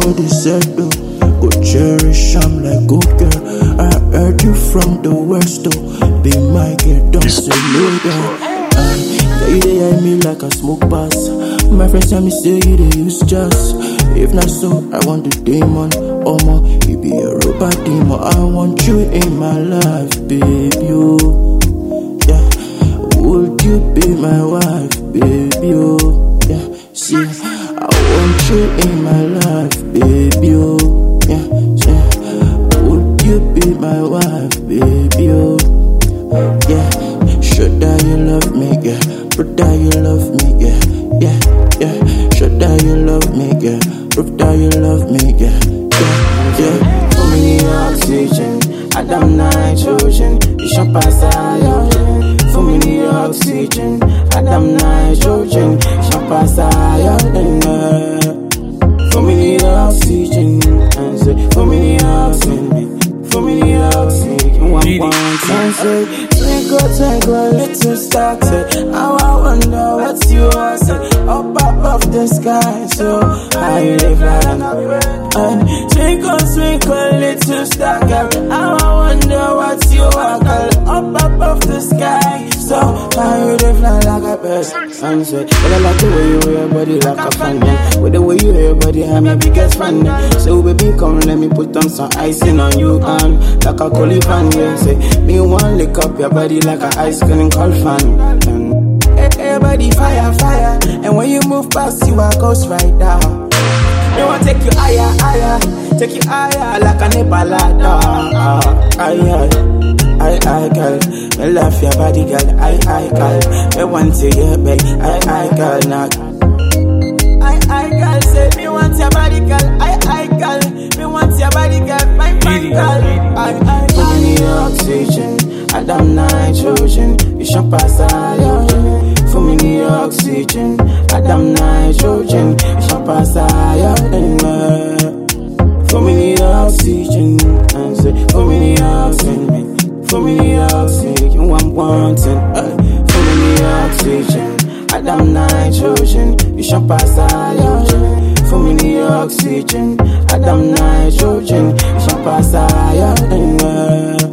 they said though. Go cherish, I'm like, go girl. I heard you from the west though. Be my girl, don't say no girl. Yeah, you dey eye me like a smoke pass. My friends tell me say you dey use just. If not so, I want the demon. Omo, you be a robot demon. I want you in my life, baby. Oh, yeah. Would you be my wife, baby? Oh, yeah. See, I want you in my life, baby. Oh, yeah. See, would you be my wife, baby? Oh, yeah. Show that you love me, yeah. Prove that you love me, yeah. Yeah, yeah. Show that you love me, yeah. Prove that you love me, yeah. Yeah, yeah. For me, oxygen, Adam nitrogen. You should pass iron. For me, oxygen, Adam nitrogen. You should pass iron. For me, oxygen, for me, oxygen. For me, oxygen. One say, twinkle, twinkle, little star. How I wonder what you are. Up above the sky, so how you live like and twinkle, twinkle, little star. How I wonder what you are. Up above the sky, so how you live like a bird. And say, but I like the way you wear your body like a fan. With the way you wear your body, I'm my biggest fan. So baby, come let me put on some icing on you and like a coolie fan. Say, me want lick up your body like a ice cream cold fan. Everybody fire, fire. And when you move past, you are ghost right now. They want to take you higher, higher. Take you higher like a Nepalada. I, girl. I love your body, girl. I, girl. I want to hear, babe. I, girl. Not. I, girl. Say, me want your body, girl. I, girl. Me want your body, girl. My girl. I, give me oxygen. Adam nitrogen. You should pass iron. For me the oxygen, Adam nitrogen. You should pass iron. For me the oxygen, for me the oxygen. For me the oxygen, one wanting. For me the oxygen, Adam nitrogen. You should pass iron. For me the oxygen, Adam nitrogen. You should pass iron.